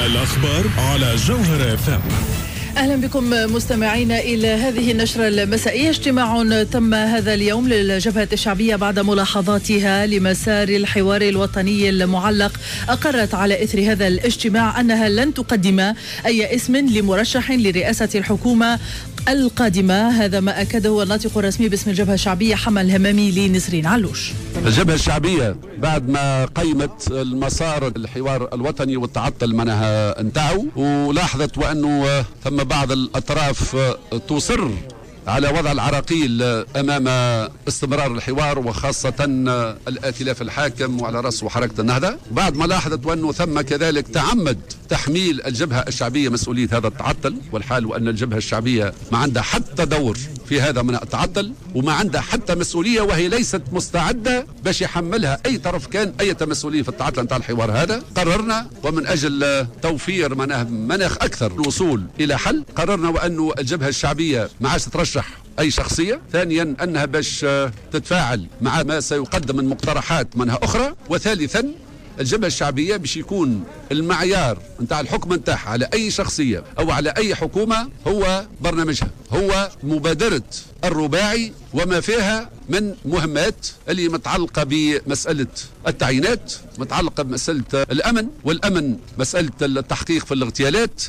الأخبار على جوهر FM. أهلا بكم مستمعين إلى هذه النشرة المسائية. اجتماع تم هذا اليوم للجبهة الشعبية بعد ملاحظاتها لمسار الحوار الوطني المعلق. أقرت على إثر هذا الاجتماع أنها لن تقدم أي اسم لمرشح لرئاسة الحكومة القادمة. هذا ما أكده الناطق الرسمي باسم الجبهة الشعبية حمى الهمامي لنسرين علوش. الجبهة الشعبية بعد ما قيمت المسار الحوار الوطني والتعطل منها انتهوا، ولاحظت وأنه ثم بعض الأطراف تصر على وضع العراقيل أمام استمرار الحوار، وخاصة الائتلاف الحاكم وعلى رأسه حركة النهضة. بعد ما لاحظت وأنه ثم كذلك تعمد تحميل الجبهة الشعبية مسؤولية هذا التعطل، والحال وأن الجبهة الشعبية ما عندها حتى دور في هذا من التعطل، وما عندها حتى مسؤولية، وهي ليست مستعدة باش يحملها أي طرف كان أي مسؤولية في التعطل نتاع الحوار هذا. قررنا ومن أجل توفير مناخ أكثر الوصول إلى حل، قررنا وأنه الجبهة الشعبية ما عادش ترشح أي شخصية. ثانيا أنها باش تتفاعل مع ما سيقدم من مقترحات منها أخرى. وثالثا الجبهة الشعبية باش يكون المعيار نتاع الحكم نتاعها على أي شخصية أو على أي حكومة هو برنامجها، هو مبادرة الرباعي وما فيها من مهمات اللي متعلقة بمسألة التعيينات، متعلقة بمسألة الأمن، والأمن مسألة التحقيق في الاغتيالات،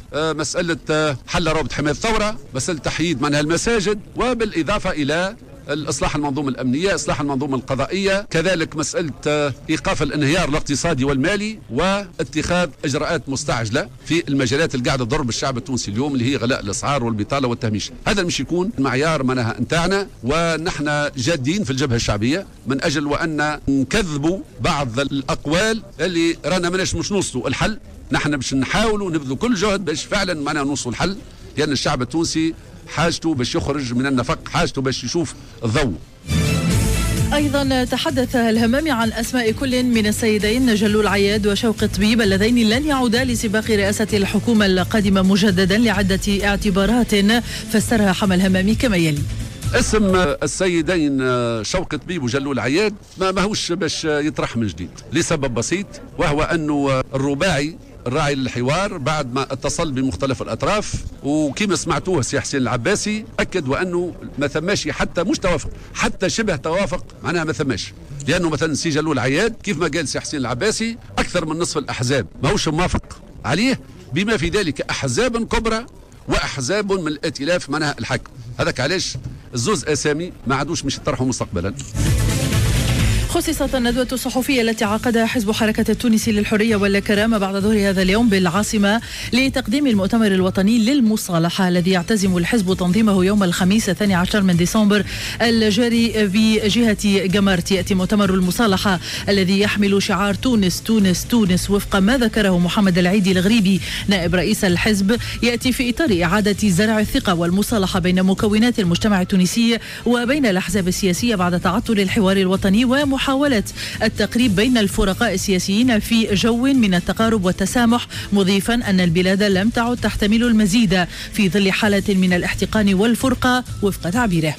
مسألة حل روابط حماية الثورة، مسألة تحييد منها المساجد، وبالإضافة إلى الإصلاح المنظومة الأمنية، إصلاح المنظومة القضائية، كذلك مسألة إيقاف الانهيار الاقتصادي والمالي، واتخاذ إجراءات مستعجلة في المجالات اللي قاعدة تضر بالشعب التونسي اليوم اللي هي غلاء الأسعار والبطالة والتهميش. هذا مش يكون معيار منها نتاعنا، ونحن جادين في الجبهة الشعبية من أجل وأن نكذبوا بعض الأقوال اللي رانا مش نوصلوا الحل. نحن باش نحاولوا نبذلوا كل جهد باش فعلا معنا نوصلوا الحل، لأن الشعب التونسي حاجته باش يخرج من النفق، حاجته باش يشوف الضوء. أيضا تحدث الهمامي عن أسماء كل من السيدين جلول عياد وشوقي طبيب اللذين لن يعودا لسباق رئاسة الحكومة القادمة مجددا لعدة اعتبارات، فسرها حمى الهمامي كما يلي. اسم السيدين شوقي طبيب وجلول عياد ما هوش باش يطرح من جديد لسبب بسيط، وهو أنه الرباعي الراعي للحوار بعد ما اتصل بمختلف الأطراف، وكما سمعتوه سي حسين العباسي أكد وأنه ما ثماش حتى مش توافق، حتى شبه توافق، معناها ما ثماش. لأنه مثلا سي جلول عياد كيف ما قال سي حسين العباسي أكثر من نصف الأحزاب ما هوش موافق عليه، بما في ذلك أحزاب كبرى وأحزاب من الائتلاف معناها الحاكم. هذاك علاش الزوز أسامي ما عادوش مش يطرحوا مستقبلا. خصصت الندوة الصحفية التي عقدها حزب حركة التونسي للحرية والكرامة بعد ظهر هذا اليوم بالعاصمة لتقديم المؤتمر الوطني للمصالحة الذي يعتزم الحزب تنظيمه يوم الخميس 12 من ديسمبر الجاري بجهة جمارت. يأتي مؤتمر المصالحة الذي يحمل شعار تونس تونس تونس وفق ما ذكره محمد العيدي الغريبي نائب رئيس الحزب، يأتي في إطار إعادة زرع الثقة والمصالحة بين مكونات المجتمع التونسي وبين الأحزاب السياسية بعد تعطل الحوار الوطني ومحاولة التقريب بين الفرقاء السياسيين في جو من التقارب والتسامح، مضيفا أن البلاد لم تعد تحتمل المزيد في ظل حالة من الاحتقان والفرقة وفق تعبيره.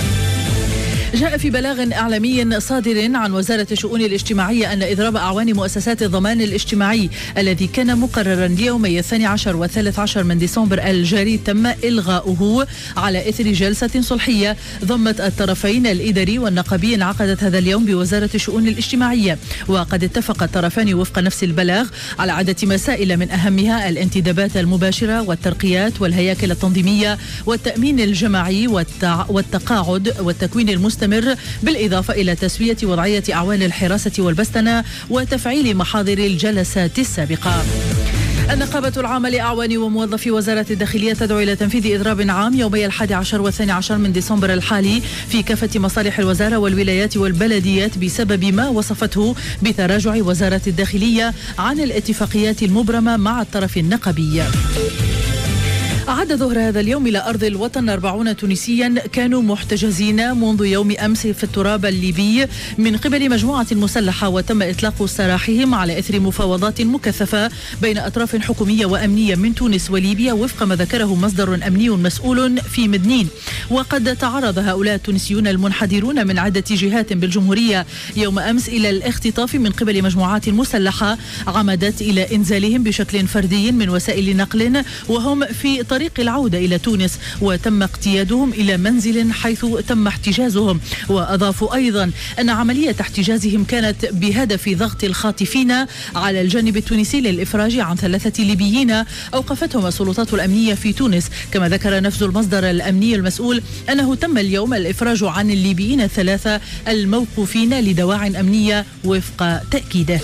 جاء في بلاغ إعلامي صادر عن وزارة الشؤون الاجتماعية أن إضراب أعوان مؤسسات الضمان الاجتماعي الذي كان مقررا ليومي 12 و13 من ديسمبر الجاري تم إلغاؤه على إثر جلسة صلحية ضمت الطرفين الإداري والنقابي انعقدت هذا اليوم بوزارة الشؤون الاجتماعية. وقد اتفق الطرفان وفق نفس البلاغ على عدة مسائل من أهمها الانتدابات المباشرة والترقيات والهياكل التنظيمية والتأمين الجماعي والتقاعد والتكوين المستمر، بالإضافة إلى تسوية وضعية أعوان الحراسة والبستنة وتفعيل محاضر الجلسات السابقة. النقابة العامة لأعوان وموظفي وزارة الداخلية تدعو إلى تنفيذ إضراب عام يومي 11 و12 من ديسمبر الحالي في كافة مصالح الوزارة والولايات والبلديات بسبب ما وصفته بتراجع وزارة الداخلية عن الاتفاقيات المبرمة مع الطرف النقابي. عاد ظهر هذا اليوم إلى أرض الوطن 40 تونسيا كانوا محتجزين منذ يوم أمس في التراب الليبي من قبل مجموعة مسلحة، وتم إطلاق سراحهم على إثر مفاوضات مكثفة بين أطراف حكومية وأمنية من تونس وليبيا، وفق ما ذكره مصدر أمني مسؤول في مدنين. وقد تعرض هؤلاء التونسيون المنحدرون من عدة جهات بالجمهورية يوم أمس إلى الاختطاف من قبل مجموعات مسلحة عمدت إلى إنزالهم بشكل فردي من وسائل نقل وهم في طريق العودة إلى تونس، وتم اقتيادهم إلى منزل حيث تم احتجازهم. وأضافوا أيضا أن عملية احتجازهم كانت بهدف ضغط الخاطفين على الجانب التونسي للإفراج عن 3 ليبيين أوقفتهم السلطات الأمنية في تونس. كما ذكر نفس المصدر الأمني المسؤول أنه تم اليوم الإفراج عن الليبيين 3 الموقوفين لدواع أمنية وفق تأكيده.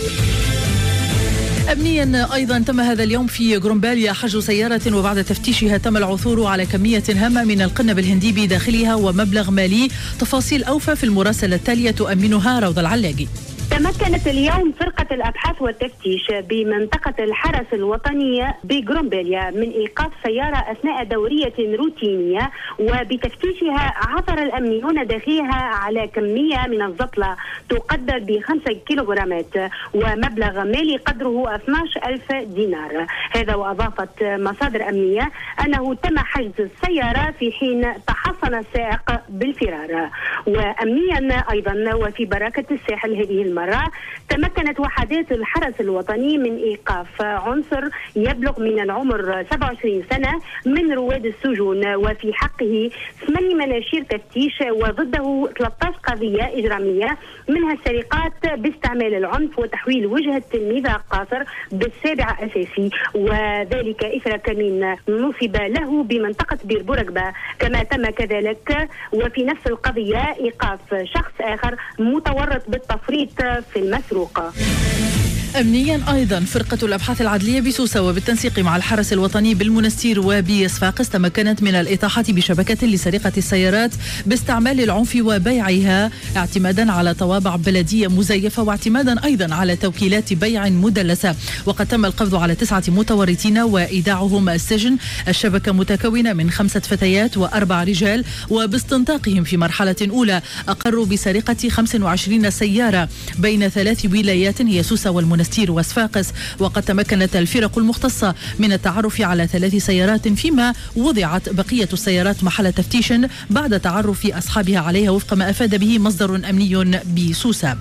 أمنيا أيضا تم هذا اليوم في غرومباليا حجز سيارة، وبعد تفتيشها تم العثور على كمية هامة من القنب الهندي بداخلها ومبلغ مالي. تفاصيل أوفى في المراسلة التالية تؤمنها روضة العلاقي. تمكنت اليوم فرقة الأبحاث والتفتيش بمنطقة الحرس الوطنية بغرومباليا من إيقاف سيارة أثناء دورية روتينية، وبتفتيشها عثر الأمنيون داخلها على كمية من الزطلة تقدر ب5 كيلوغرامات ومبلغ مالي قدره 12,000 دينار. هذا وأضافت مصادر أمنية أنه تم حجز السيارة في حين تحصن السائق بالفرار. وأمنيا أيضا وفي بركة الساحل هذه المرة تمكنت وحدات الحرس الوطني من إيقاف عنصر يبلغ من العمر 27 سنة من رواد السجون، وفي حقه 8 مناشير تفتيش، وضده 13 قضية إجرامية منها السرقات باستعمال العنف وتحويل وجهة تلميذ قاصر بالسابع أساسي، وذلك إثر كمين نصب له بمنطقة بير بورقبة. كما تم كذلك وفي نفس القضية إيقاف شخص آخر متورط بالتفريط في المسروقة. أمنيا أيضا فرقة الأبحاث العدلية بسوسة وبالتنسيق مع الحرس الوطني بالمنستير وبصفاقس تمكنت من الإطاحة بشبكة لسرقة السيارات باستعمال العنف وبيعها اعتمادا على طوابع بلدية مزيفة واعتمادا أيضا على توكيلات بيع مدلسة. وقد تم القبض على 9 متورطين وإيداعهم السجن. الشبكة متكونة من 5 فتيات و4 رجال، وباستنطاقهم في مرحلة أولى أقروا بسرقة 25 سيارة بين 3 ولايات هي سوسة والمنستير وصفاقس. وقد تمكنت الفرق المختصة من التعرف على 3 سيارات، فيما وضعت بقية السيارات محل تفتيش بعد تعرف أصحابها عليها وفق ما أفاد به مصدر أمني بسوسة.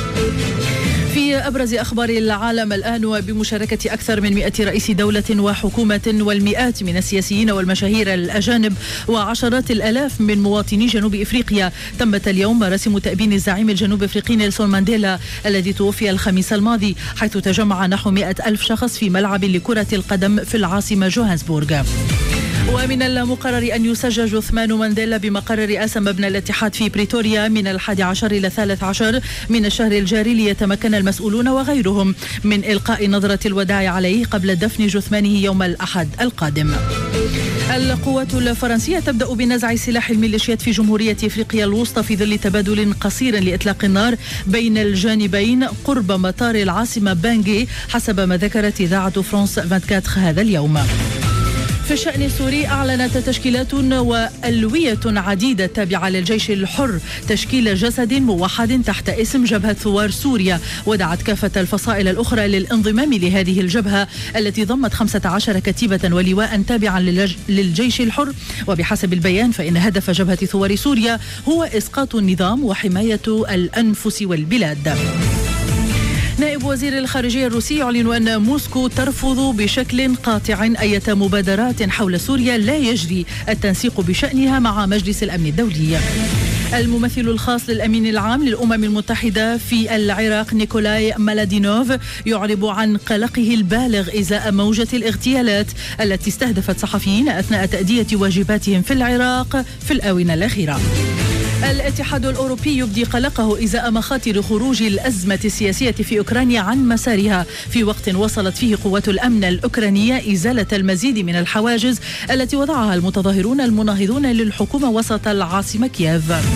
في أبرز أخبار العالم الآن، وبمشاركة أكثر من 100 رئيس دولة وحكومة والمئات من السياسيين والمشاهير الأجانب وعشرات الآلاف من مواطني جنوب إفريقيا، تمت اليوم مراسم تأبين الزعيم الجنوب إفريقي نيلسون مانديلا الذي توفي الخميس الماضي، حيث تجمع نحو 100,000 شخص في ملعب لكرة القدم في العاصمة جوهانسبورغ. ومن المقرر أن يسجل جثمان مانديلا بمقر رئاسة مبنى الاتحاد في بريتوريا من 11 إلى 13 من الشهر الجاري، ليتمكن المسؤولون وغيرهم من إلقاء نظرة الوداع عليه قبل دفن جثمانه يوم الأحد القادم. القوات الفرنسية تبدأ بنزع سلاح الميليشيات في جمهورية إفريقيا الوسطى في ظل تبادل قصير لإطلاق النار بين الجانبين قرب مطار العاصمة بانجي، حسب ما ذكرت إذاعة فرانس 24 هذا اليوم. في الشأن السوري، أعلنت تشكيلات وألوية عديدة تابعة للجيش الحر تشكيل جسد موحد تحت اسم جبهة ثوار سوريا، ودعت كافة الفصائل الأخرى للانضمام لهذه الجبهة التي ضمت 15 كتيبة ولواء تابعا للجيش الحر. وبحسب البيان فإن هدف جبهة ثوار سوريا هو إسقاط النظام وحماية الأنفس والبلاد. نائب وزير الخارجية الروسي يعلن أن موسكو ترفض بشكل قاطع أي مبادرات حول سوريا لا يجري التنسيق بشأنها مع مجلس الأمن الدولي. الممثل الخاص للأمين العام للأمم المتحدة في العراق نيكولاي مالادينوف يعرب عن قلقه البالغ إزاء موجة الاغتيالات التي استهدفت صحفيين أثناء تأدية واجباتهم في العراق في الآونة الأخيرة. الاتحاد الأوروبي يبدي قلقه إزاء مخاطر خروج الأزمة السياسية في أوكرانيا عن مسارها، في وقت وصلت فيه قوات الأمن الأوكرانية إزالة المزيد من الحواجز التي وضعها المتظاهرون المناهضون للحكومة وسط العاصمة كييف.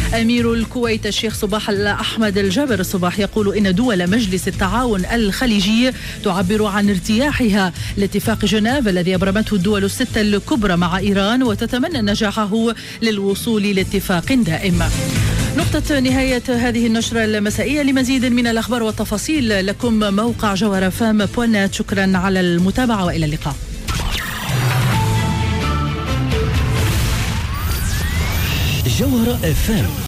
أمير الكويت الشيخ صباح أحمد الجابر الصباح يقول إن دول مجلس التعاون الخليجي تعبر عن ارتياحها لاتفاق جنيف الذي أبرمته الدول الستة الكبرى مع إيران، وتتمنى نجاحه للوصول لاتفاق دائم. نقطة نهاية هذه النشرة المسائية. لمزيد من الأخبار والتفاصيل لكم موقع جوهر FM.net. شكرا على المتابعة وإلى اللقاء. جوهر FM.